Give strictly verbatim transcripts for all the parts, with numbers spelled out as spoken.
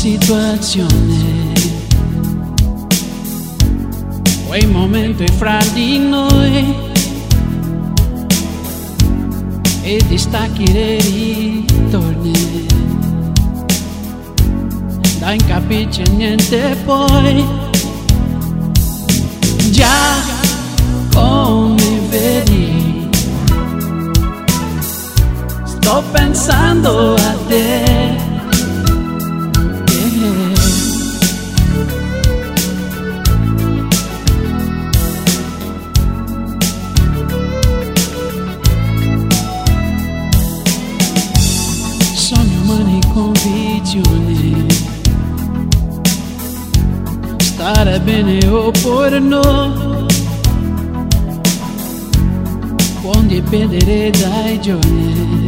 situazione, quei momenti fra di noi e distacchi e ritorni, da non capisce niente poi. Già come vedi sto pensando a te, yeah. Sogni umani con visioni, stare bene oppure no, può dipendere dai giorni,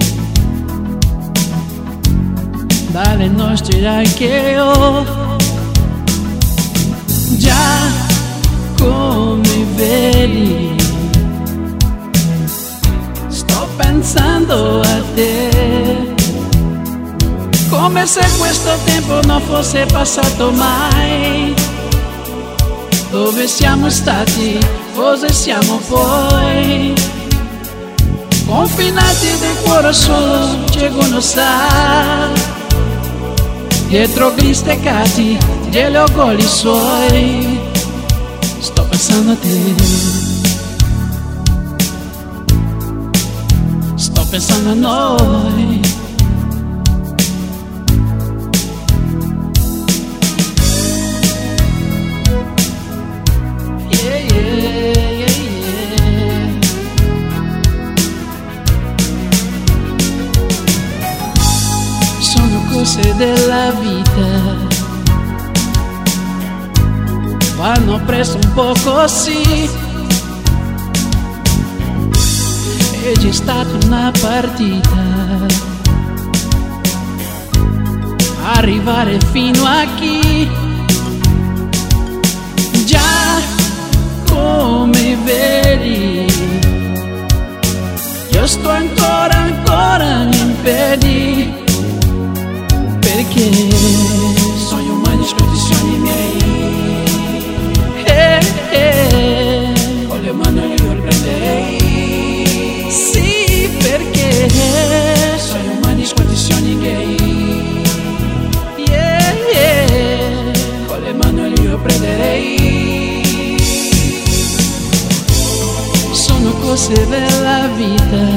dalle nostre anche ho. Già come vedi sto pensando a te, come se questo tempo non fosse passato mai. Dove siamo stati, cosa siamo poi? Confinati del cuore solo c'è uno sa, dietro gli steccati degli orgogli suoi. Sto pensando a te, sto pensando a noi. Yeah, yeah, yeah, yeah. Sono cose della vita, vanno preso un po' così, e c'è stata una partita, arrivare fino a qui. Già come vedi io sto ancora ancora in piedi, perché sono umani condizioni miei, eh, eh. Con le mani io li prenderei, sì, perché sono umani condizioni miei, yeah, yeah. Con le mani io prenderei. Sono cose della vita,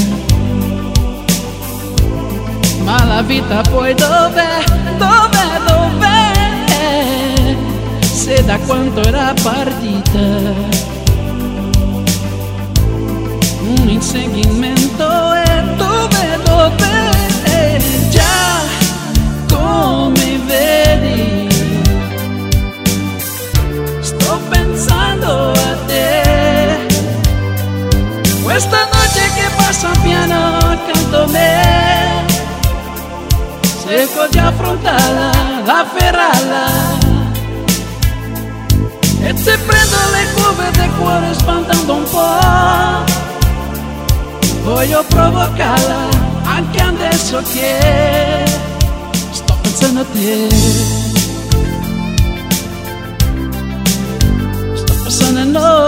ma la vita poi dov'è, dov'è, dov'è? Se da quanto era partita un inseguimento, è dov'è, dov'è? Già come vedi sto pensando a te, questa notte che passa piano accanto a me, cerco di affrontarla, afferrarla, e se prendo le curve del cuore spantando un po', voglio provocarla anche adesso che sto pensando a te, sto pensando a noi.